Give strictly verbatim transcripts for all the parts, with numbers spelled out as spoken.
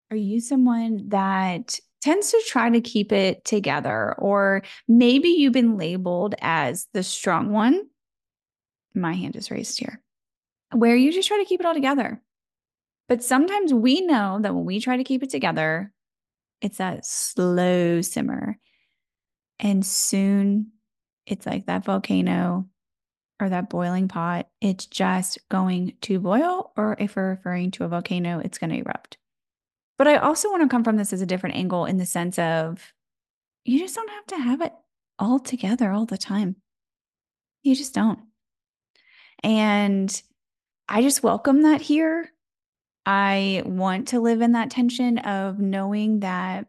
Are you someone that tends to try to keep it together? Or maybe you've been labeled as the strong one. My hand is raised here, where you just try to keep it all together. But sometimes we know that when we try to keep it together, it's that slow simmer. And soon it's like that volcano or that boiling pot. It's just going to boil, or if we're referring to a volcano, it's going to erupt. But I also want to come from this as a different angle in the sense of you just don't have to have it all together all the time. You just don't. And I just welcome that here. I want to live in that tension of knowing that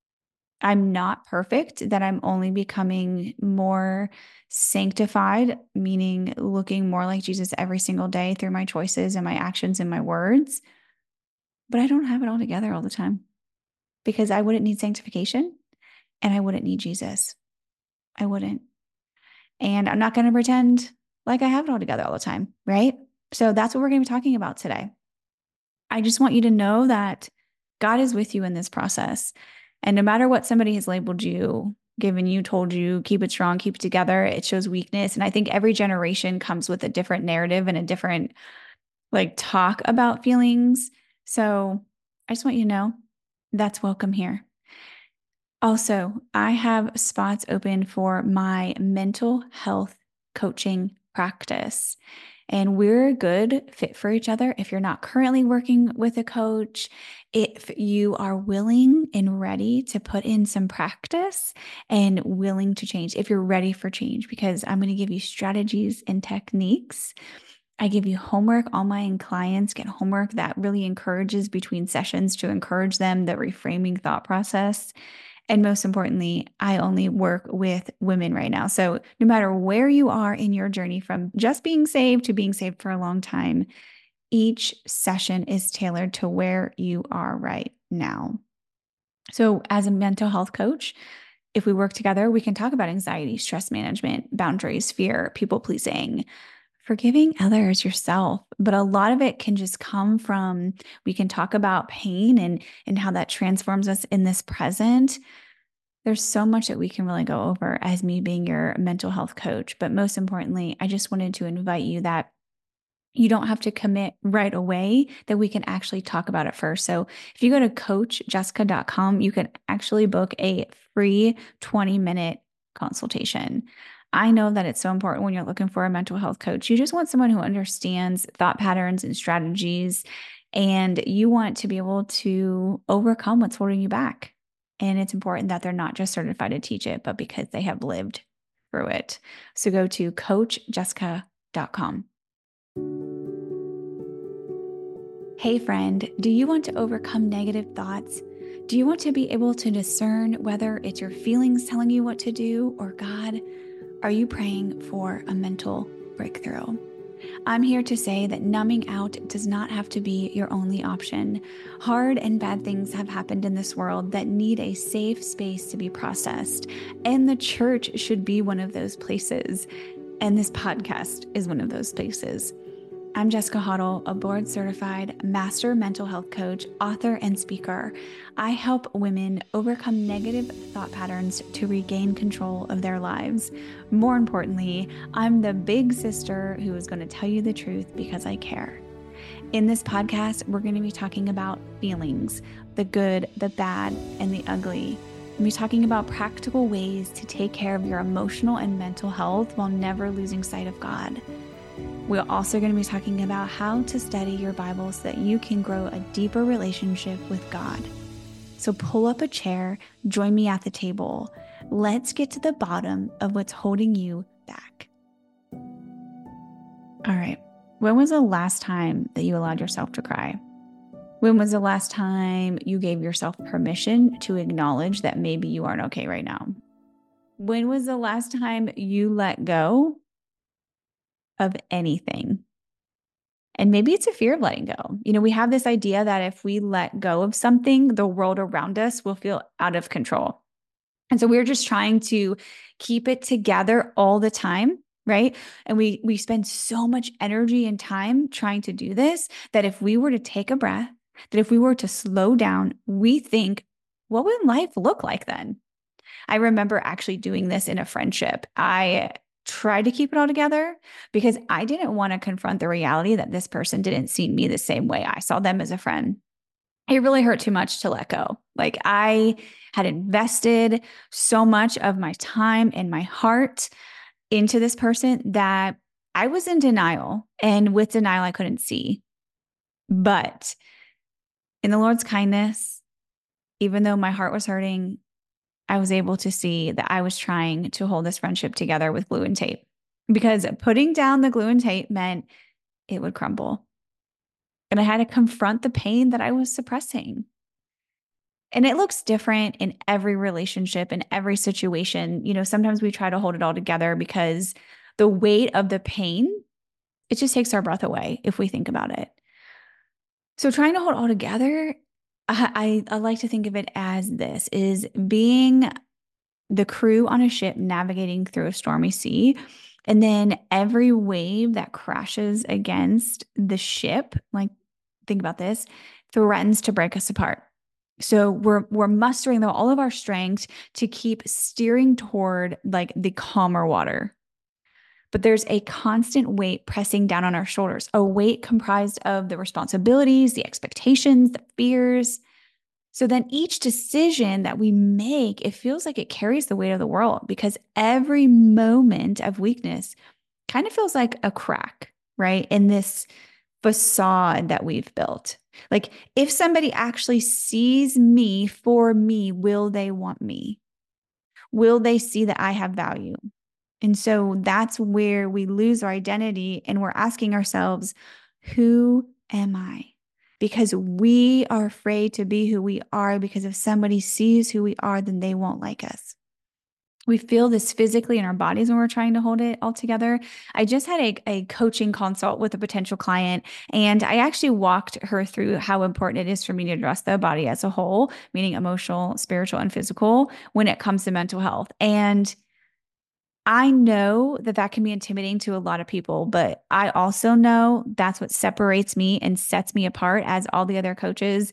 I'm not perfect, that I'm only becoming more sanctified, meaning looking more like Jesus every single day through my choices and my actions and my words. But I don't have it all together all the time because I wouldn't need sanctification and I wouldn't need Jesus. I wouldn't. And I'm not going to pretend like I have it all together all the time, right? So that's what we're going to be talking about today. I just want you to know that God is with you in this process. And no matter what somebody has labeled you, given you, told you, keep it strong, keep it together, it shows weakness. And I think every generation comes with a different narrative and a different like talk about feelings. So I just want you to know that's welcome here. Also, I have spots open for my mental health coaching practice. And we're a good fit for each other if you're not currently working with a coach, if you are willing and ready to put in some practice and willing to change, if you're ready for change, because I'm going to give you strategies and techniques. I give you homework. All my clients get homework that really encourages between sessions to encourage them the reframing thought process. And most importantly, I only work with women right now. So no matter where you are in your journey from just being saved to being saved for a long time, each session is tailored to where you are right now. So as a mental health coach, if we work together, we can talk about anxiety, stress management, boundaries, fear, people pleasing, forgiving others, yourself. But a lot of it can just come from, we can talk about pain and, and how that transforms us in this present. There's so much that we can really go over as me being your mental health coach. But most importantly, I just wanted to invite you that you don't have to commit right away, that we can actually talk about it first. So if you go to coach jessica dot com, you can actually book a free twenty minute consultation. I know that it's so important when you're looking for a mental health coach. You just want someone who understands thought patterns and strategies, and you want to be able to overcome what's holding you back. And it's important that they're not just certified to teach it, but because they have lived through it. So go to coach jessica dot com. Hey friend, do you want to overcome negative thoughts? Do you want to be able to discern whether it's your feelings telling you what to do or God? Are you praying for a mental breakthrough? I'm here to say that numbing out does not have to be your only option. Hard and bad things have happened in this world that need a safe space to be processed, and the church should be one of those places. And this podcast is one of those places. I'm Jessica Hoddle, a board certified master mental health coach, author, and speaker. I help women overcome negative thought patterns to regain control of their lives. More importantly, I'm the big sister who is going to tell you the truth because I care. In this podcast, we're going to be talking about feelings, the good, the bad, and the ugly. We'll be talking about practical ways to take care of your emotional and mental health while never losing sight of God. We're also going to be talking about how to study your Bible so that you can grow a deeper relationship with God. So pull up a chair, join me at the table. Let's get to the bottom of what's holding you back. All right. When was the last time that you allowed yourself to cry? When was the last time you gave yourself permission to acknowledge that maybe you aren't okay right now? When was the last time you let go of anything? And maybe it's a fear of letting go. You know, we have this idea that if we let go of something, the world around us will feel out of control. And so we're just trying to keep it together all the time, right? And we we spend so much energy and time trying to do this that if we were to take a breath that if we were to slow down, we think, what would life look like then? I remember actually doing this in a friendship. I tried to keep it all together because I didn't want to confront the reality that this person didn't see me the same way I saw them as a friend. It really hurt too much to let go. Like I had invested so much of my time and my heart into this person that I was in denial. And with denial, I couldn't see. But in the Lord's kindness, even though my heart was hurting, I was able to see that I was trying to hold this friendship together with glue and tape, because putting down the glue and tape meant it would crumble. And I had to confront the pain that I was suppressing. And it looks different in every relationship, in every situation. You know, sometimes we try to hold it all together because the weight of the pain, it just takes our breath away if we think about it. So trying to hold it all together, I, I, I like to think of it as this is being the crew on a ship navigating through a stormy sea. And then every wave that crashes against the ship, like think about this, threatens to break us apart. So we're we're mustering though all of our strength to keep steering toward like the calmer water. But there's a constant weight pressing down on our shoulders, a weight comprised of the responsibilities, the expectations, the fears. So then each decision that we make, it feels like it carries the weight of the world, because every moment of weakness kind of feels like a crack, right? In this facade that we've built. Like if somebody actually sees me for me, will they want me? Will they see that I have value? And so that's where we lose our identity and we're asking ourselves, who am I? Because we are afraid to be who we are, because if somebody sees who we are, then they won't like us. We feel this physically in our bodies when we're trying to hold it all together. I just had a, a coaching consult with a potential client, and I actually walked her through how important it is for me to address the body as a whole, meaning emotional, spiritual, and physical, when it comes to mental health. And I know that that can be intimidating to a lot of people, but I also know that's what separates me and sets me apart as all the other coaches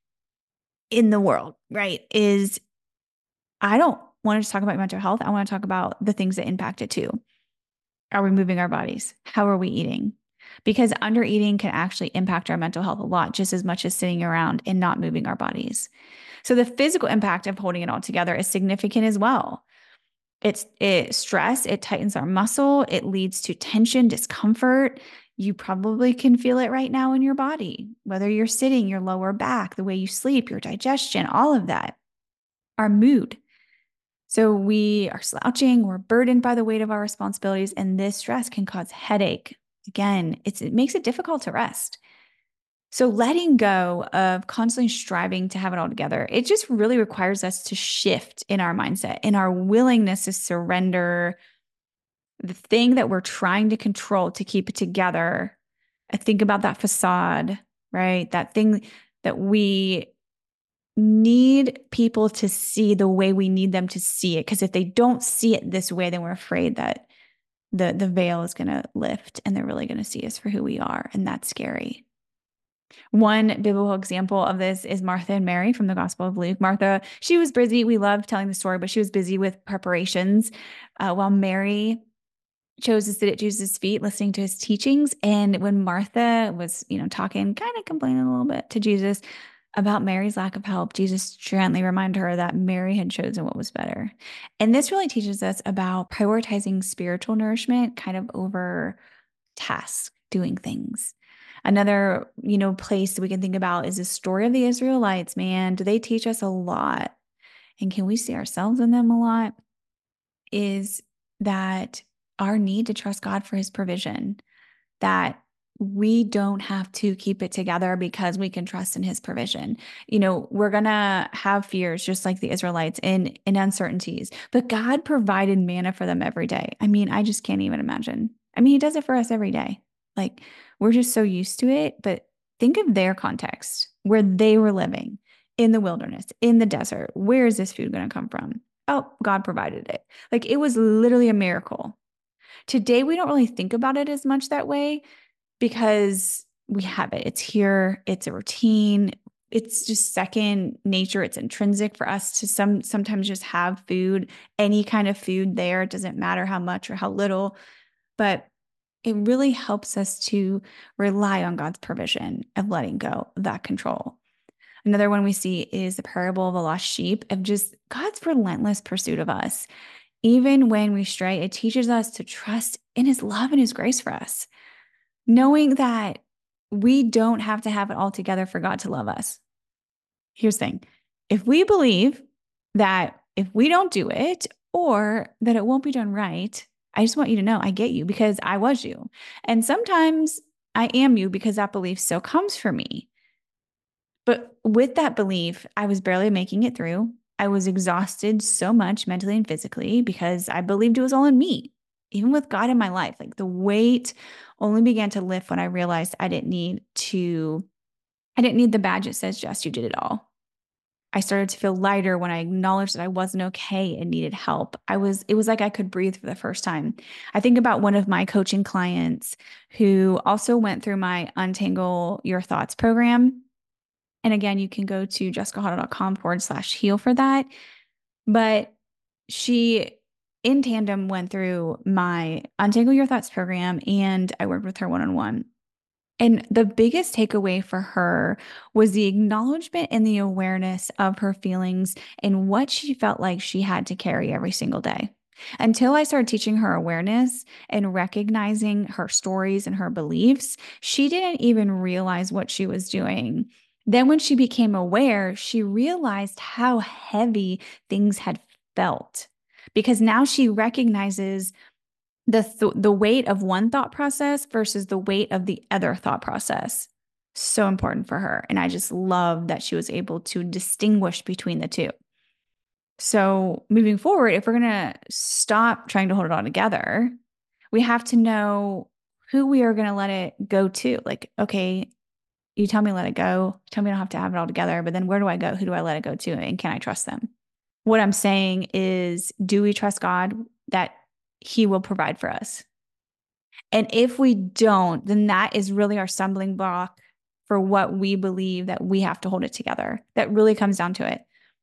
in the world, right? Is I don't want to just talk about mental health. I want to talk about the things that impact it too. Are we moving our bodies? How are we eating? Because under eating can actually impact our mental health a lot, just as much as sitting around and not moving our bodies. So the physical impact of holding it all together is significant as well. It's it stress, it tightens our muscle, it leads to tension, discomfort. You probably can feel it right now in your body, whether you're sitting, your lower back, the way you sleep, your digestion, all of that. Our mood. So we are slouching, we're burdened by the weight of our responsibilities, and this stress can cause headache. Again, it's, it makes it difficult to rest. So letting go of constantly striving to have it all together, it just really requires us to shift in our mindset, in our willingness to surrender the thing that we're trying to control to keep it together. I think about that facade, right? That thing that we need people to see the way we need them to see it. Because if they don't see it this way, then we're afraid that the, the veil is going to lift and they're really going to see us for who we are. And that's scary. One biblical example of this is Martha and Mary from the Gospel of Luke. Martha, she was busy. We love telling the story, but she was busy with preparations, uh, while Mary chose to sit at Jesus' feet, listening to his teachings. And when Martha was, you know, talking, kind of complaining a little bit to Jesus about Mary's lack of help, Jesus gently reminded her that Mary had chosen what was better. And this really teaches us about prioritizing spiritual nourishment kind of over tasks, doing things. Another, you know, place that we can think about is the story of the Israelites. Man, do they teach us a lot? And can we see ourselves in them a lot? Is that our need to trust God for his provision, that we don't have to keep it together because we can trust in his provision. You know, we're going to have fears just like the Israelites and, and uncertainties, but God provided manna for them every day. I mean, I just can't even imagine. I mean, he does it for us every day. Like we're just so used to it, but think of their context where they were living in the wilderness, in the desert. Where is this food going to come from? Oh, God provided it. Like it was literally a miracle. Today, we don't really think about it as much that way because we have it. It's here. It's a routine. It's just second nature. It's intrinsic for us to some sometimes just have food, any kind of food there. It doesn't matter how much or how little, but it really helps us to rely on God's provision of letting go of that control. Another one we see is the parable of the lost sheep, of just God's relentless pursuit of us. Even when we stray, it teaches us to trust in his love and his grace for us, knowing that we don't have to have it all together for God to love us. Here's the thing. If we believe that if we don't do it or that it won't be done right, I just want you to know I get you because I was you. And sometimes I am you because that belief still comes for me. But with that belief, I was barely making it through. I was exhausted so much mentally and physically because I believed it was all in me. Even with God in my life, like the weight only began to lift when I realized I didn't need to, I didn't need the badge that says, Jess, you did it all. I started to feel lighter when I acknowledged that I wasn't okay and needed help. I was, it was like I could breathe for the first time. I think about one of my coaching clients who also went through my Untangle Your Thoughts program. And again, you can go to jessicahotto.com forward slash heal for that. But she, in tandem, went through my Untangle Your Thoughts program, and I worked with her one-on-one. And the biggest takeaway for her was the acknowledgement and the awareness of her feelings and what she felt like she had to carry every single day. Until I started teaching her awareness and recognizing her stories and her beliefs, she didn't even realize what she was doing. Then when she became aware, she realized how heavy things had felt because now she recognizes the th- the weight of one thought process versus the weight of the other thought process. So important for her. And I just love that she was able to distinguish between the two. So moving forward, if we're going to stop trying to hold it all together, we have to know who we are going to let it go to. Like, okay, you tell me let it go. Tell me I don't have to have it all together. But then where do I go? Who do I let it go to? And can I trust them? What I'm saying is, do we trust God that he will provide for us? And if we don't, then that is really our stumbling block for what we believe that we have to hold it together. That really comes down to it.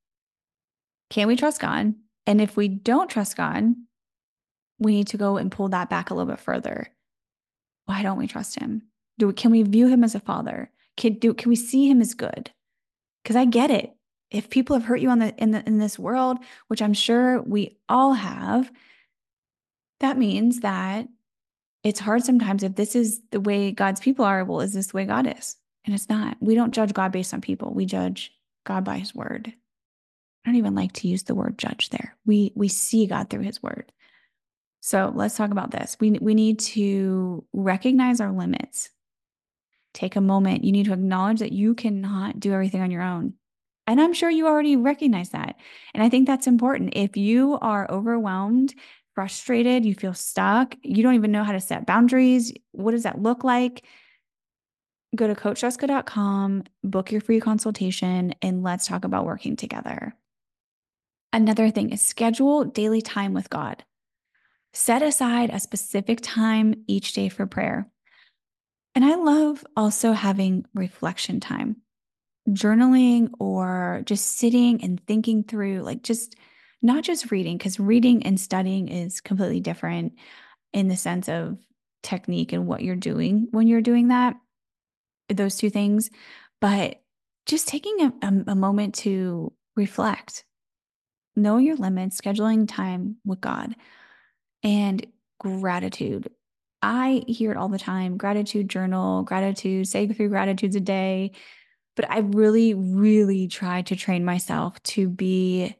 Can we trust God? And if we don't trust God, we need to go and pull that back a little bit further. Why don't we trust him? Do we, can we view him as a father? Can, do, can we see him as good? Because I get it. If people have hurt you on the, in, the, in this world, which I'm sure we all have, that means that it's hard sometimes if this is the way God's people are. Well, is this the way God is? And it's not. We don't judge God based on people. We judge God by his word. I don't even like to use the word judge there. We we see God through his word. So let's talk about this. We, we need to recognize our limits. Take a moment. You need to acknowledge that you cannot do everything on your own. And I'm sure you already recognize that. And I think that's important. If you are overwhelmed, frustrated, you feel stuck, you don't even know how to set boundaries, what does that look like? Go to coach jessica dot com, book your free consultation, and let's talk about working together. Another thing is schedule daily time with God. Set aside a specific time each day for prayer. And I love also having reflection time, journaling or just sitting and thinking through, like just not just reading, because reading and studying is completely different in the sense of technique and what you're doing when you're doing that, those two things. But just taking a, a, a moment to reflect, know your limits, scheduling time with God, and gratitude. I hear it all the time, gratitude journal, gratitude, say three gratitudes a day. But I really, really try to train myself to be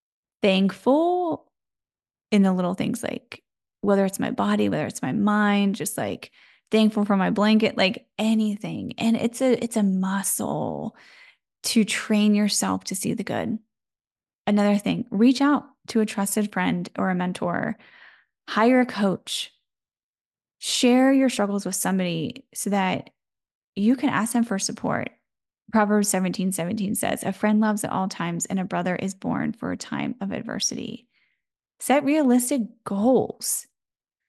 thankful in the little things, like whether it's my body, whether it's my mind, just like thankful for my blanket, like anything. And it's a, it's a muscle to train yourself to see the good. Another thing, reach out to a trusted friend or a mentor, hire a coach, share your struggles with somebody so that you can ask them for support. Proverbs seventeen seventeen says, a friend loves at all times, and a brother is born for a time of adversity. Set realistic goals.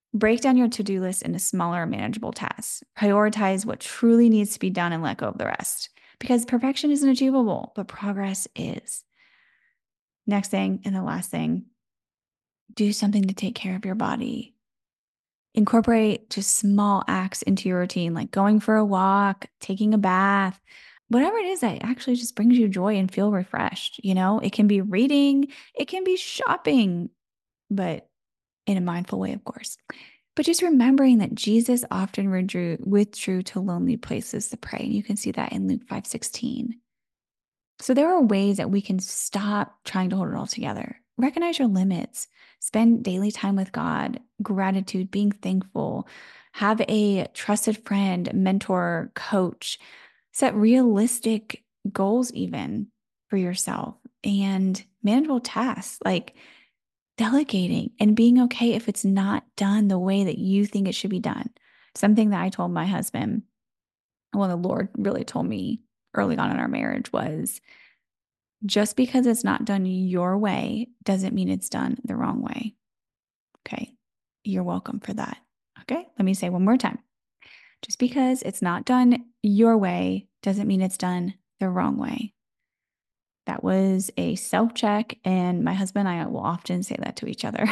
Break down your to-do list into smaller, manageable tasks. Prioritize what truly needs to be done and let go of the rest. Because perfection isn't achievable, but progress is. Next thing, and the last thing, do something to take care of your body. Incorporate just small acts into your routine, like going for a walk, taking a bath, whatever it is that actually just brings you joy and feel refreshed. You know, it can be reading, it can be shopping, but in a mindful way, of course. But just remembering that Jesus often withdrew, withdrew to lonely places to pray. And you can see that in Luke five sixteen. So there are ways that we can stop trying to hold it all together. Recognize your limits. Spend daily time with God, gratitude, being thankful. Have a trusted friend, mentor, coach. Set realistic goals even for yourself and manageable tasks like delegating and being okay if it's not done the way that you think it should be done. Something that I told my husband, well, the Lord really told me early on in our marriage was, just because it's not done your way doesn't mean it's done the wrong way. Okay. You're welcome for that. Okay. Let me say one more time. Just because it's not done your way doesn't mean it's done the wrong way. That was a self-check, and my husband and I will often say that to each other.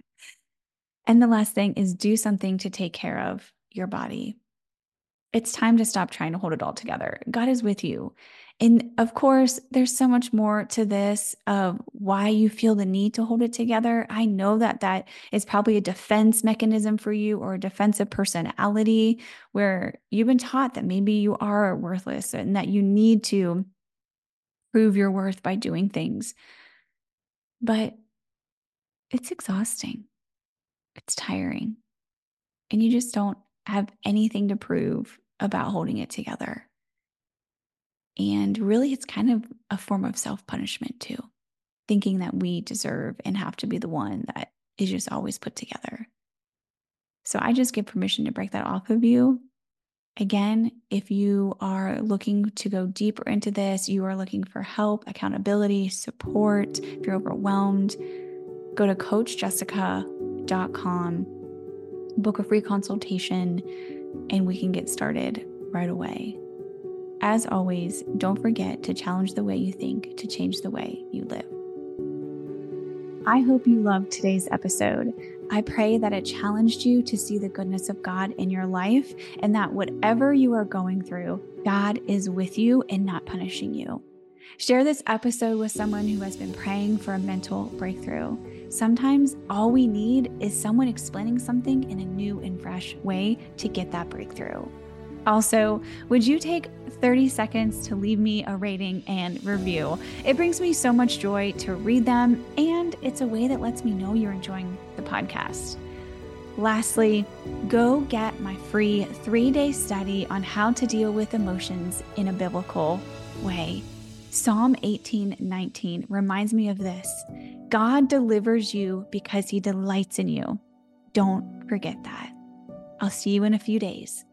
And the last thing is do something to take care of your body. It's time to stop trying to hold it all together. God is with you. And of course, there's so much more to this of why you feel the need to hold it together. I know that that is probably a defense mechanism for you, or a defensive personality where you've been taught that maybe you are worthless and that you need to prove your worth by doing things. But it's exhausting. It's tiring. And you just don't have anything to prove about holding it together. And really, it's kind of a form of self-punishment too, thinking that we deserve and have to be the one that is just always put together. So I just give permission to break that off of you. Again, if you are looking to go deeper into this, you are looking for help, accountability, support, if you're overwhelmed, go to coach jessica dot com, book a free consultation, and we can get started right away. As always, don't forget to challenge the way you think to change the way you live. I hope you loved today's episode. I pray that it challenged you to see the goodness of God in your life, and that whatever you are going through, God is with you and not punishing you. Share this episode with someone who has been praying for a mental breakthrough. Sometimes all we need is someone explaining something in a new and fresh way to get that breakthrough. Also, would you take thirty seconds to leave me a rating and review? It brings me so much joy to read them, and it's a way that lets me know you're enjoying the podcast. Lastly, go get my free three-day study on how to deal with emotions in a biblical way. Psalm eighteen nineteen reminds me of this. God delivers you because he delights in you. Don't forget that. I'll see you in a few days.